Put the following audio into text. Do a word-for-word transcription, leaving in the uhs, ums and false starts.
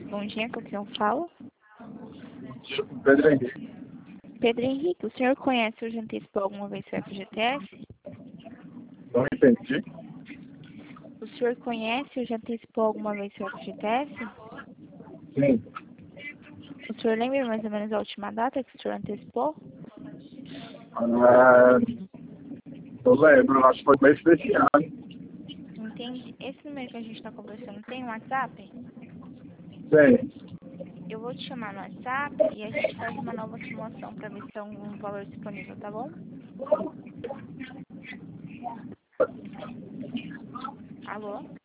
Bom dia, com quem eu falo? Pedro Henrique. Pedro Henrique, o senhor conhece ou já antecipou alguma vez o F G T S? Não entendi. O senhor conhece ou já antecipou alguma vez o F G T S? Sim. O senhor lembra mais ou menos a última data que o senhor antecipou? Ah, eu lembro, acho que foi mês desse ano. Entende? Esse número que a gente está conversando tem um WhatsApp? Sim. Eu vou te chamar no WhatsApp e a gente faz uma nova simulação para ver se tem algum valor disponível, tá bom? Alô?